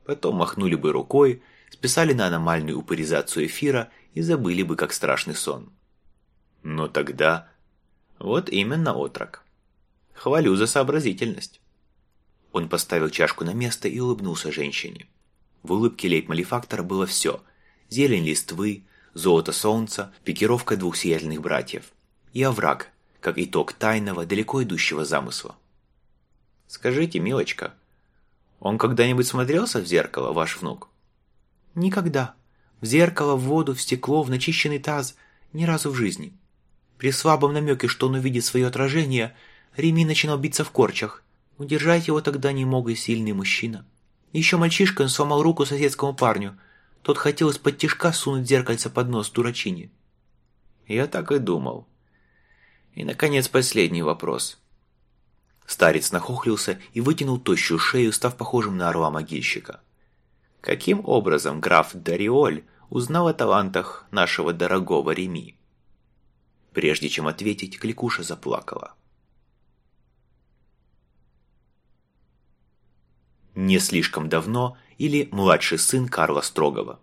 Потом махнули бы рукой, списали на аномальную упыризацию эфира и забыли бы, как страшный сон. Но тогда... Вот именно отрок. Хвалю за сообразительность. Он поставил чашку на место и улыбнулся женщине. В улыбке лейб-малефактора было все. Зелень листвы, золото солнца, пикировка двух сиятельных братьев. И овраг, как итог тайного, далеко идущего замысла. «Скажите, милочка, он когда-нибудь смотрелся в зеркало, ваш внук?» «Никогда. В зеркало, в воду, в стекло, в начищенный таз. Ни разу в жизни. При слабом намеке, что он увидит свое отражение, Реми начинал биться в корчах. Удержать его тогда не мог и сильный мужчина. Еще мальчишкой он сломал руку соседскому парню. Тот хотел из-под тишка сунуть зеркальце под нос дурачине». «Я так и думал. И, наконец, последний вопрос». Старец нахохлился и вытянул тощую шею, став похожим на орла-могильщика. «Каким образом граф Дариоль узнал о талантах нашего дорогого Реми?» Прежде чем ответить, Кликуша заплакала. Не слишком давно или младший сын Карла Строгого.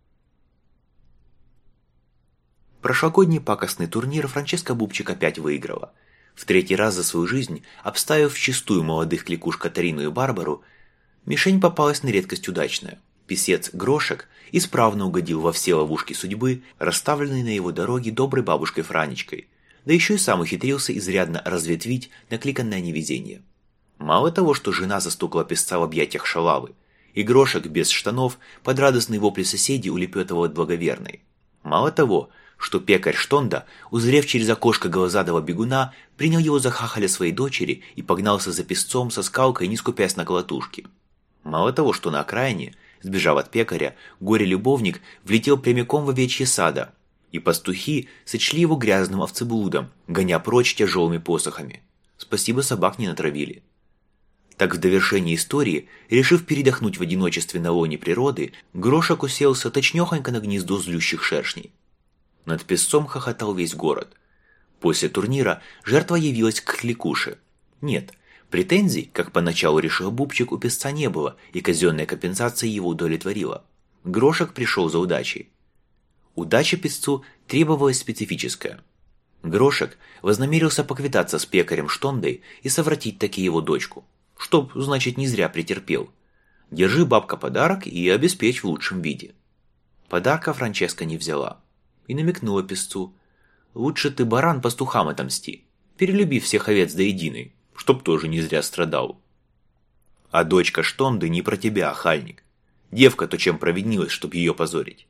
Прошлогодний пакостный турнир Франческа Бубчик опять выиграла. В третий раз за свою жизнь, обставив вчистую молодых кликуш Катарину и Барбару, мишень попалась на редкость удачная. Писец Грошек исправно угодил во все ловушки судьбы, расставленные на его дороге доброй бабушкой Франечкой, да еще и сам ухитрился изрядно разветвить накликанное невезение. Мало того, что жена застукала песца в объятиях шалавы, и Грошек без штанов под радостные вопли соседей улепетывал от благоверной. Мало того, что пекарь Штонда, узрев через окошко глазадого бегуна, принял его за хахаля своей дочери и погнался за песцом со скалкой, не скупясь на колотушки. Мало того, что на окраине, сбежав от пекаря, горе-любовник влетел прямиком в овечье сада, и пастухи сочли его грязным овцеблудом, гоня прочь тяжелыми посохами. Спасибо, собак не натравили. Так в довершении истории, решив передохнуть в одиночестве на лоне природы, Грошек уселся точнёхонько на гнездо злющих шершней. Над песцом хохотал весь город. После турнира жертва явилась к Кликуше. Нет, претензий, как поначалу решил Бубчик, у песца не было, и казенная компенсация его удовлетворила. Грошек пришел за удачей. Удача песцу требовалась специфическая. Грошек вознамерился поквитаться с пекарем Штондой и совратить таки его дочку. Чтоб, значит, не зря претерпел. Держи, бабка, подарок и обеспечь в лучшем виде. Подарка Франческа не взяла. И намекнула песцу: «Лучше ты, баран, пастухам отомсти, перелюби всех овец до единой, чтоб тоже не зря страдал. А дочка Штонды не про тебя, охальник. Девка-то чем провинилась, чтоб ее позорить».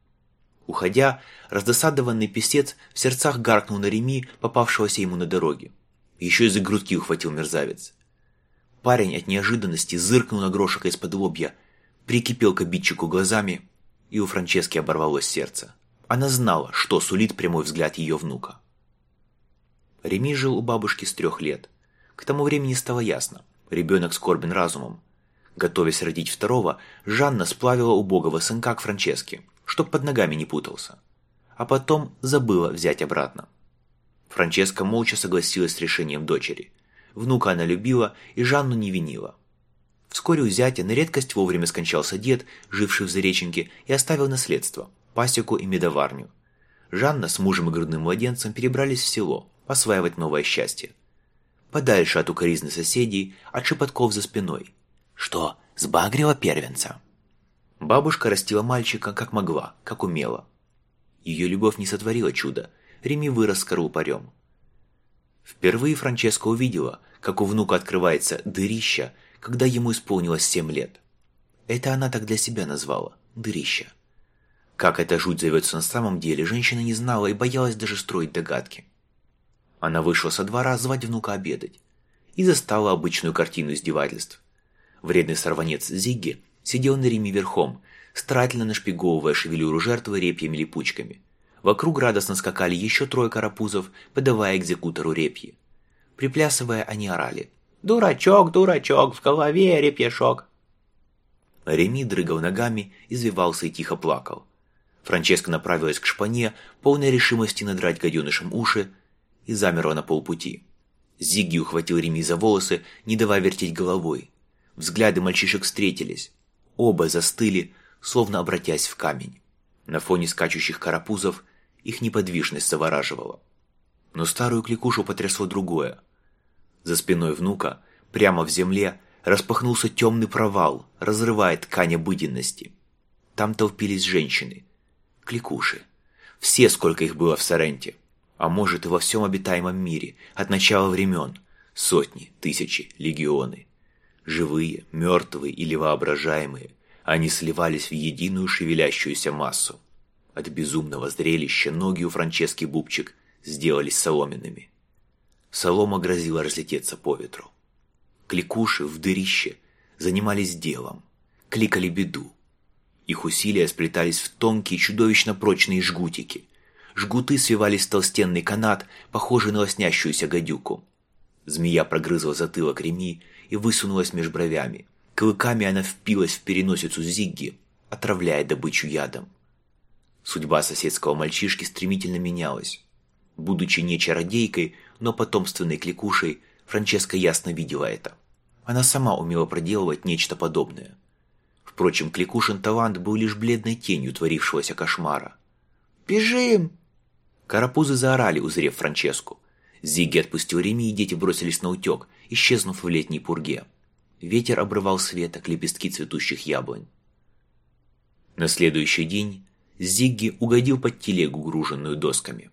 Уходя, раздосадованный песец в сердцах гаркнул на Реми, попавшегося ему на дороге. Еще и за грудки ухватил мерзавец. Парень от неожиданности зыркнул на Грошика из-под лобья, прикипел к обидчику глазами, и у Франчески оборвалось сердце. Она знала, что сулит прямой взгляд ее внука. Реми жил у бабушки с 3 лет. К тому времени стало ясно: ребенок скорбен разумом. Готовясь родить второго, Жанна сплавила убогого сынка к Франческе, чтоб под ногами не путался. А потом забыла взять обратно. Франческа молча согласилась с решением дочери. Внука она любила и Жанну не винила. Вскоре у зятя на редкость вовремя скончался дед, живший в Зареченке, и оставил наследство – пасеку и медоварню. Жанна с мужем и грудным младенцем перебрались в село, осваивать новое счастье. Подальше от укоризны соседей, от шепотков за спиной. «Что, сбагрила первенца?» Бабушка растила мальчика как могла, как умела. Ее любовь не сотворила чуда, Реми вырос скорлупарем. Впервые Франческа увидела, как у внука открывается дырища, когда ему исполнилось 7 лет. Это она так для себя назвала – дырища. Как эта жуть зовется на самом деле, женщина не знала и боялась даже строить догадки. Она вышла со двора звать внука обедать и застала обычную картину издевательств. Вредный сорванец Зигги сидел на Реми верхом, старательно нашпиговывая шевелюру жертвы репьями липучками. Вокруг радостно скакали еще 3 карапузов, подавая экзекутору репьи. Приплясывая, они орали: «Дурачок, дурачок, в голове репьешок!» Реми дрыгал ногами, извивался и тихо плакал. Франческа направилась к шпане, полной решимости надрать гаденышам уши, и замерла на полпути. Зигги ухватил Реми за волосы, не давая вертеть головой. Взгляды мальчишек встретились. Оба застыли, словно обратясь в камень. На фоне скачущих карапузов их неподвижность завораживала. Но старую кликушу потрясло другое. За спиной внука, прямо в земле, распахнулся темный провал, разрывая ткань обыденности. Там толпились женщины. Кликуши. Все, сколько их было в Соренте. А может и во всем обитаемом мире, от начала времен. Сотни, тысячи, легионы. Живые, мертвые или воображаемые, они сливались в единую шевелящуюся массу. От безумного зрелища ноги у Франчески Бубчик сделались соломенными. Солома грозила разлететься по ветру. Кликуши в дырище занимались делом, кликали беду. Их усилия сплетались в тонкие, чудовищно прочные жгутики. Жгуты свивались в толстенный канат, похожий на лоснящуюся гадюку. Змея прогрызла затылок Реми и высунулась меж бровями. Клыками она впилась в переносицу Зигги, отравляя добычу ядом. Судьба соседского мальчишки стремительно менялась. Будучи не чародейкой, но потомственной кликушей, Франческа ясно видела это. Она сама умела проделывать нечто подобное. Впрочем, кликушин талант был лишь бледной тенью творившегося кошмара. «Бежим!» Карапузы заорали, узрев Франческу. Зигги отпустил Реми, и дети бросились на утек, исчезнув в летней пурге. Ветер обрывал с веток лепестки цветущих яблонь. На следующий день Зигги угодил под телегу, груженную досками.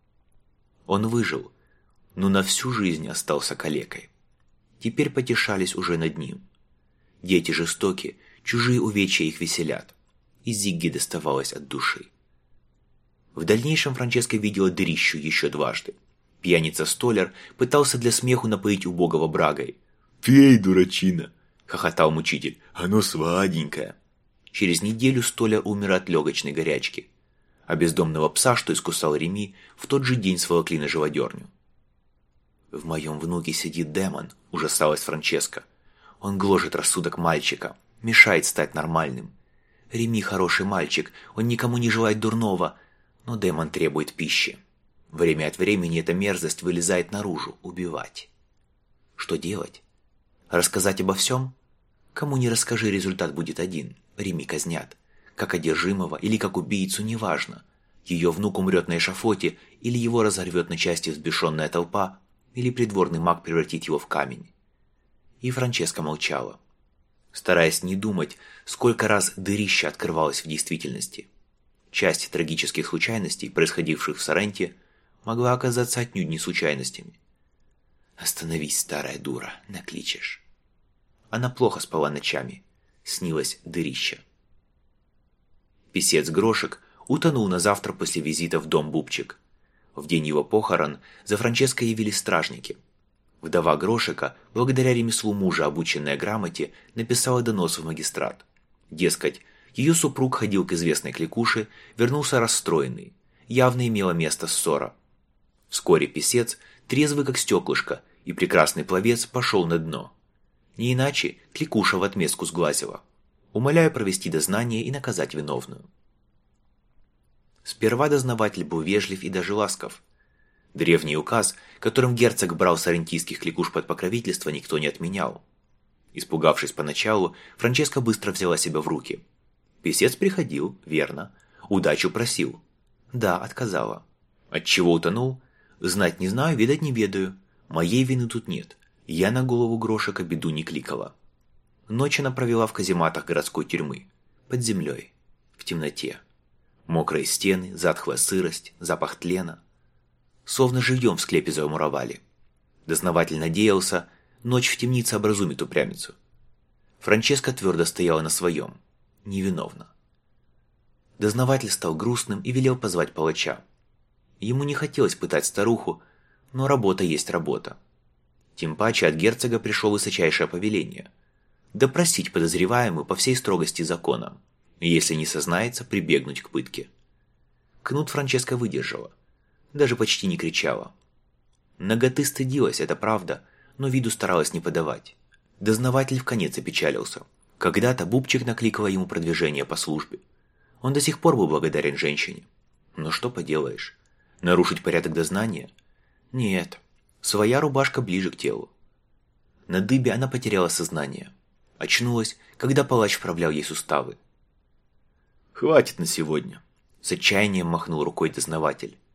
Он выжил, но на всю жизнь остался калекой. Теперь потешались уже над ним. Дети жестоки, чужие увечья их веселят, и Зигги доставалось от души. В дальнейшем Франческа видела дырищу еще дважды. Пьяница-столяр пытался для смеху напоить убогого брагой. «Пей, дурачина!» — хохотал мучитель. «Оно сладенькое!» Через неделю столяр умер от легочной горячки, а бездомного пса, что искусал Реми, в тот же день сволокли на живодерню. «В моем внуке сидит демон», — ужасалась Франческа. «Он гложет рассудок мальчика, мешает стать нормальным. Реми хороший мальчик, он никому не желает дурного, но демон требует пищи. Время от времени эта мерзость вылезает наружу, убивать. Что делать? Рассказать обо всем? Кому не расскажи, результат будет один. Реми казнят. Как одержимого или как убийцу, неважно. Ее внук умрет на эшафоте, или его разорвет на части взбешенная толпа, или придворный маг превратит его в камень». И Франческа молчала, стараясь не думать, сколько раз дырище открывалось в действительности. Часть трагических случайностей, происходивших в Соренте, могла оказаться отнюдь не случайностями. «Остановись, старая дура, накличешь». Она плохо спала ночами, снилось дырище. Писец Грошек утонул на завтра после визита в дом Бубчик. В день его похорон за Франческой явились стражники. Вдова Грошика, благодаря ремеслу мужа, обученная грамоте, написала донос в магистрат. Дескать, ее супруг ходил к известной кликуше, вернулся расстроенный. Явно имела место ссора. Вскоре писец, трезвый как стеклышко, и прекрасный пловец пошел на дно. Не иначе кликуша в отместку сглазила. Умоляю провести дознание и наказать виновную. Сперва дознаватель был вежлив и даже ласков. Древний указ, которым герцог брал соррентийских кликуш под покровительство, никто не отменял. Испугавшись поначалу, Франческа быстро взяла себя в руки. Писец приходил, верно. Удачу просил. Да, отказала. Отчего утонул? Знать не знаю, видать не ведаю. Моей вины тут нет. Я на голову Грошика беду не кликала. Ночь она провела в казематах городской тюрьмы. Под землей. В темноте. Мокрые стены, затхлая сырость, запах тлена. Словно живьем в склепе замуровали. Дознаватель надеялся, ночь в темнице образумит упрямицу. Франческа твердо стояла на своем. Невиновна. Дознаватель стал грустным и велел позвать палача. Ему не хотелось пытать старуху, но работа есть работа. Тем паче от герцога пришло высочайшее повеление – допросить подозреваемую по всей строгости закона, и если не сознается, прибегнуть к пытке. Кнут Франческа выдержала, даже почти не кричала. Наготы стыдилась, это правда, но виду старалась не подавать. Дознаватель вконец опечалился. Когда-то Бубчик накликала ему продвижение по службе. Он до сих пор был благодарен женщине. Но что поделаешь? Нарушить порядок дознания? Нет, своя рубашка ближе к телу. На дыбе она потеряла сознание. Очнулась, когда палач вправлял ей суставы. «Хватит на сегодня», – с отчаянием махнул рукой дознаватель.